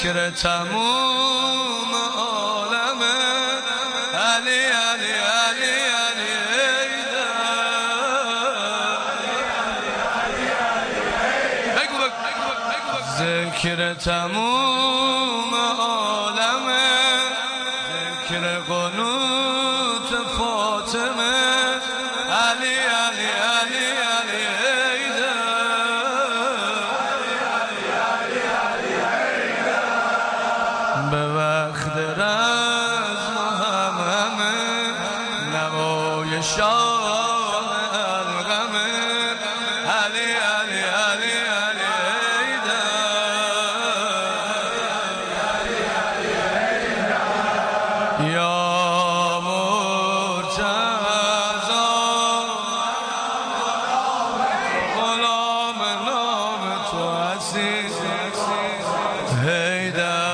ذکر تموم عالم علی علی علی علی ذکر تموم عالم ذکر قنوت فاطمه علی علی علی علی به وقت رزم همه نوای شاه الغم علی علی علی علی یا مرتضی غلام نام تو عزیز حیدر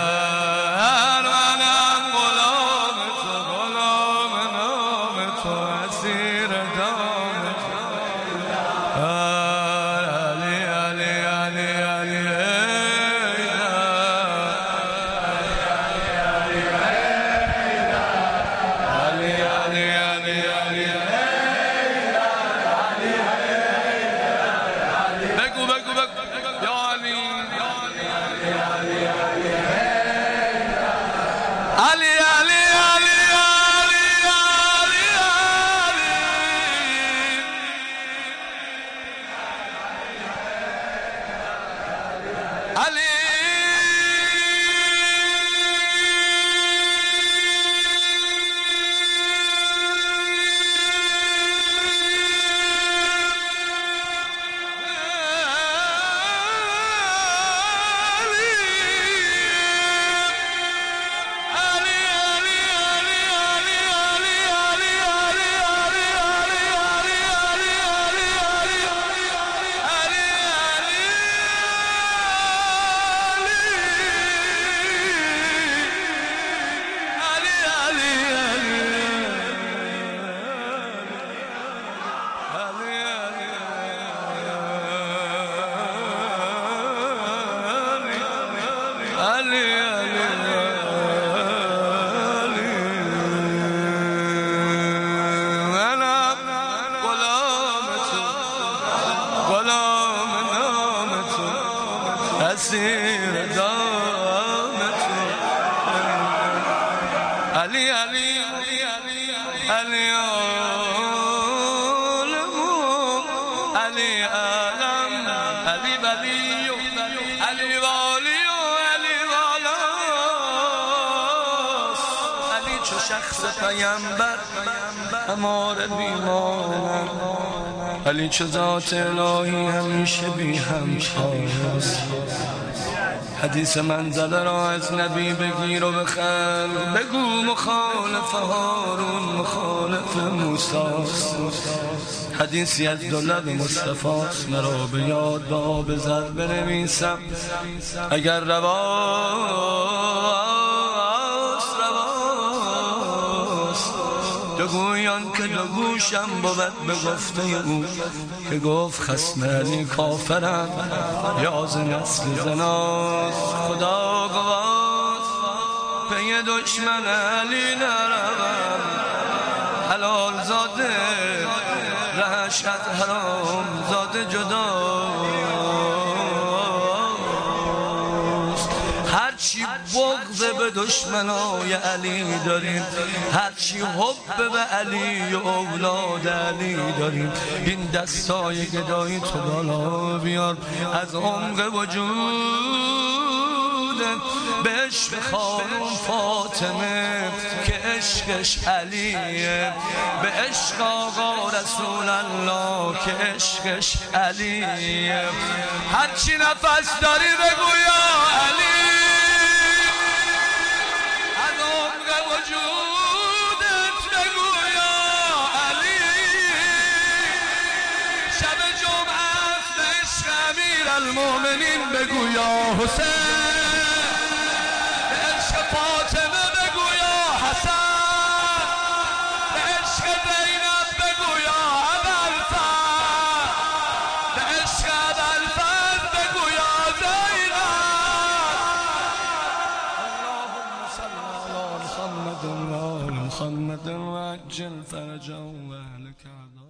اسیر دامت علی علی علی عالم علی عالم علی ولی علی والی علی والاس علی چو شخص پیامبر امار بیمانم علی چو ذات الهی همیشه بی همتاست حدیث منزله را از نبی بگیر و بخل بگو مخالف هارون مخالف موسیٰست حدیثی از دو لب مصطفیٰست مرا به یاد با آب زر بنویسم اگر رواست دگویان که دو گوشم بود به گفته او که گفت خصم علی کافرم یا ز نسل زناست خدا گواست پی دشمن علی نروم حلال زاده رهش از حرام زاده جداست هرچی بغض به دشمنای علی داریم هرچی حب به علی و اولاد علی داریم این دستای گدایی تو بالا بیار از عمق وجودت به عشق خانم فاطمه که عشقش علیه به عشق آقا رسول الله که عشقش علیه هرچی نفس داری بگو یا علی از عمق وجودت بگو یا علی شب جمعه به عشق امیرالمؤمنین بگو یا حسین به عشق فاطمه بگو یا حسن به عشق زینب بگو یا ابوالفضل به عشق ابوالفضل بگو یا زینب محمد و عجل فرجا و اهل